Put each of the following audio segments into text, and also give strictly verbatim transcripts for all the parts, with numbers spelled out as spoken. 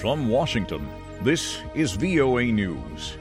From Washington, this is V O A News.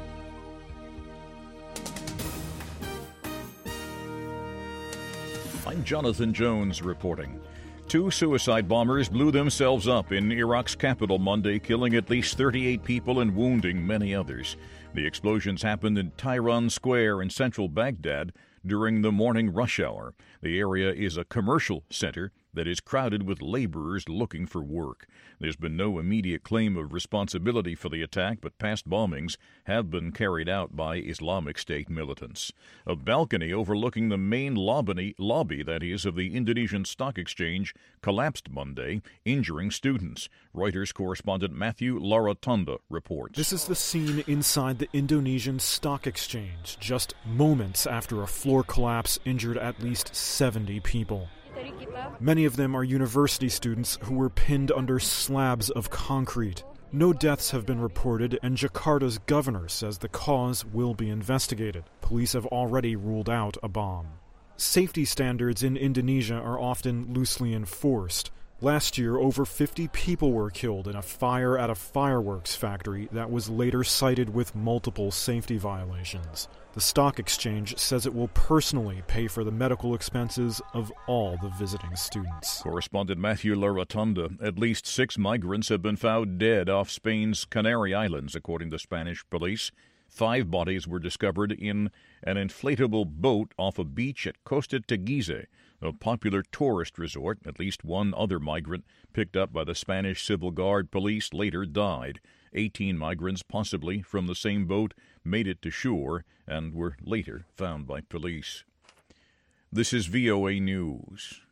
I'm Jonathan Jones reporting. Two suicide bombers blew themselves up in Iraq's capital Monday, killing at least thirty-eight people and wounding many others. The explosions happened in Tahran Square in central Baghdad during the morning rush hour. The area is a commercial center that is crowded with laborers looking for work. There's been no immediate claim of responsibility for the attack, but past bombings have been carried out by Islamic State militants. A balcony overlooking the main lobby, lobby that is, of the Indonesian Stock Exchange collapsed Monday, injuring students. Reuters correspondent Matthew Laratanda reports. This is the scene inside the Indonesian Stock Exchange, just moments after a floor collapse injured at least seventy people. Many of them are university students who were pinned under slabs of concrete. No deaths have been reported, and Jakarta's governor says the cause will be investigated. Police have already ruled out a bomb. Safety standards in Indonesia are often loosely enforced. Last year, over fifty people were killed in a fire at a fireworks factory that was later cited with multiple safety violations. The stock exchange says it will personally pay for the medical expenses of all the visiting students. Correspondent Matthew Laratanda. At least six migrants have been found dead off Spain's Canary Islands, according to Spanish police. Five bodies were discovered in an inflatable boat off a beach at Costa Teguise, a popular tourist resort. At least one other migrant, picked up by the Spanish Civil Guard police, later died. Eighteen migrants, possibly from the same boat, made it to shore and were later found by police. This is V O A News.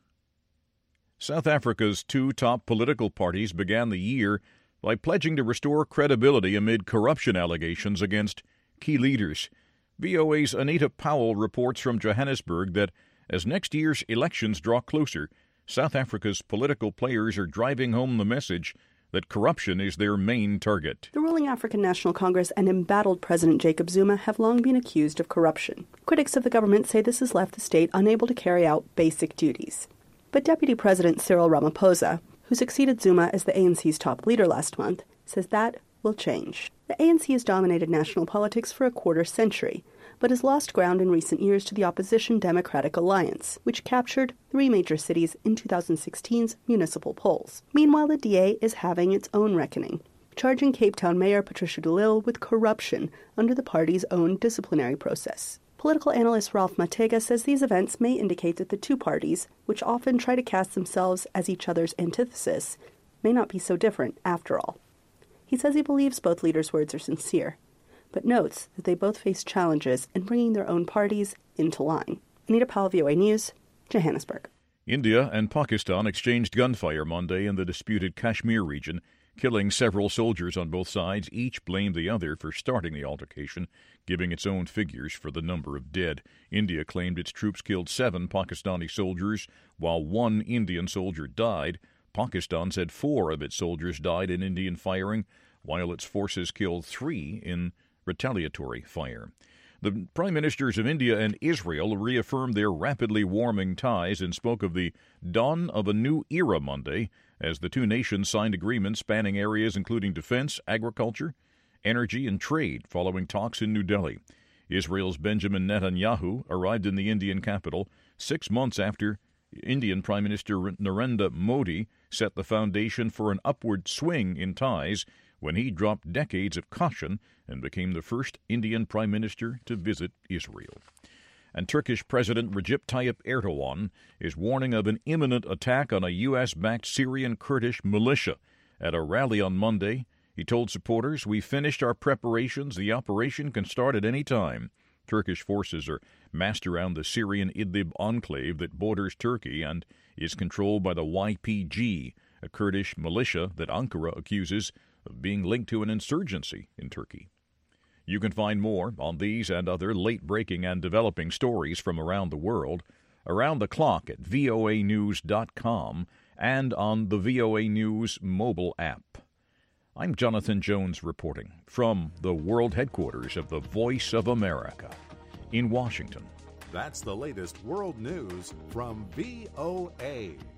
South Africa's two top political parties began the year by pledging to restore credibility amid corruption allegations against key leaders. V O A's Anita Powell reports from Johannesburg that as next year's elections draw closer, South Africa's political players are driving home the message that corruption is their main target. The ruling African National Congress and embattled President Jacob Zuma have long been accused of corruption. Critics of the government say this has left the state unable to carry out basic duties. But Deputy President Cyril Ramaphosa, who succeeded Zuma as the A N C's top leader last month, says that will change. The A N C has dominated national politics for a quarter century, but has lost ground in recent years to the opposition Democratic Alliance, which captured three major cities in two thousand sixteen's municipal polls. Meanwhile, the D A is having its own reckoning, charging Cape Town Mayor Patricia de Lille with corruption under the party's own disciplinary process. Political analyst Ralph Matega says these events may indicate that the two parties, which often try to cast themselves as each other's antithesis, may not be so different after all. He says he believes both leaders' words are sincere, but notes that they both face challenges in bringing their own parties into line. Anita Powell, V O A News, Johannesburg. India and Pakistan exchanged gunfire Monday in the disputed Kashmir region, killing several soldiers on both sides. Each blamed the other for starting the altercation, giving its own figures for the number of dead. India claimed its troops killed seven Pakistani soldiers, while one Indian soldier died. Pakistan said four of its soldiers died in Indian firing, while its forces killed three in retaliatory fire. The prime ministers of India and Israel reaffirmed their rapidly warming ties and spoke of the dawn of a new era Monday as the two nations signed agreements spanning areas including defense, agriculture, energy, and trade following talks in New Delhi. Israel's Benjamin Netanyahu arrived in the Indian capital six months after Indian Prime Minister Narendra Modi set the foundation for an upward swing in ties when he dropped decades of caution and became the first Indian Prime Minister to visit Israel. And Turkish President Recep Tayyip Erdogan is warning of an imminent attack on a U S-backed Syrian Kurdish militia. At a rally on Monday, he told supporters, "We finished our preparations. The operation can start at any time." Turkish forces are massed around the Syrian Idlib enclave that borders Turkey and is controlled by the Y P G, a Kurdish militia that Ankara accuses of being linked to an insurgency in Turkey. You can find more on these and other late-breaking and developing stories from around the world around the clock at V O A news dot com and on the V O A News mobile app. I'm Jonathan Jones reporting from the world headquarters of the Voice of America in Washington. That's the latest world news from V O A.